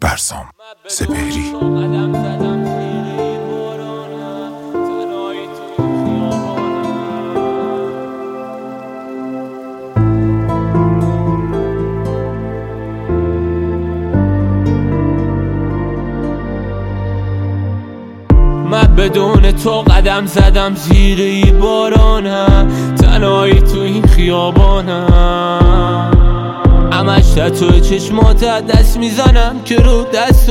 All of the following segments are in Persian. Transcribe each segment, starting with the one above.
برسام سپهری. من بدون تو قدم زدم زیر ای بارانم، تنهایی تو این خیابانم، همش توی چشماتت دست میزنم که رو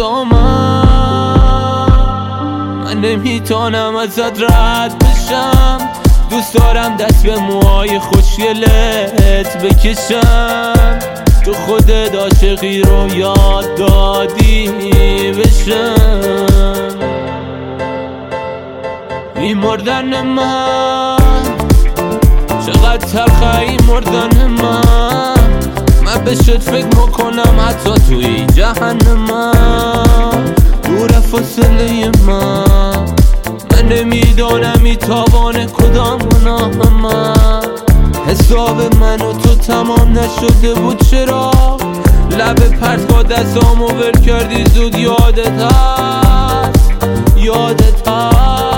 دستامم. من نمیتونم ازت رد بشم، دوست دارم دست به موهای خوشگلت بکشم، تو خودت عاشقی رو یاد دادی بشم. این مردن من چقدر تلخه، این مردن من بهشت فکر میکنم حتی توی جهنم. دور فاصله من نمیدانم ای تاوان کدام گناه من. حساب من و تو تمام نشده بود چرا؟ لب پرت با دستامو ول کردی زود. یادت هست یادت هست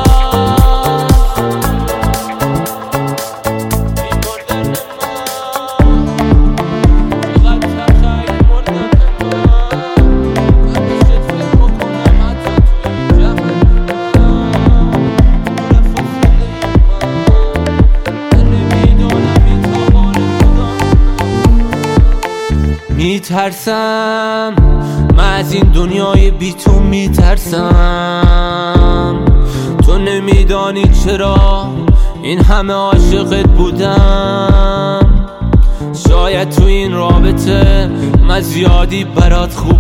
میترسم، من از این دنیای بی تو میترسم. تو نمیدانی چرا این همه عاشقت بودم. شاید تو این رابطه من زیادی برات خوب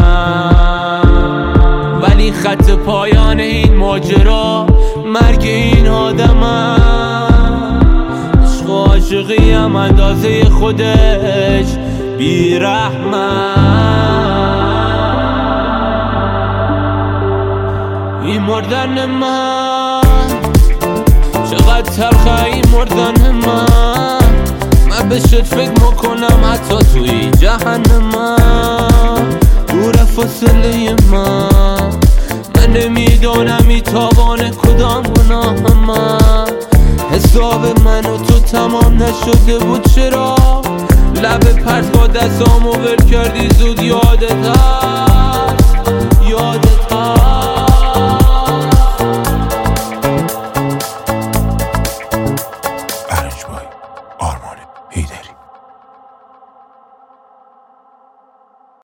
بودم، ولی خط پایان این ماجرا مرگ این آدمم. عشق و عاشقی هم اندازه خودش بی‌رحمت. این مردن من چقدر تلخه، این مردن من بهشت فکر میکنم حتی توی جهنم. دور فاصله من نمیدانم ای تاوان کدام گناه من. حساب من و تو تمام نشده بود چرا؟ لب پرت با دستامو ول کردی زود. یادت هست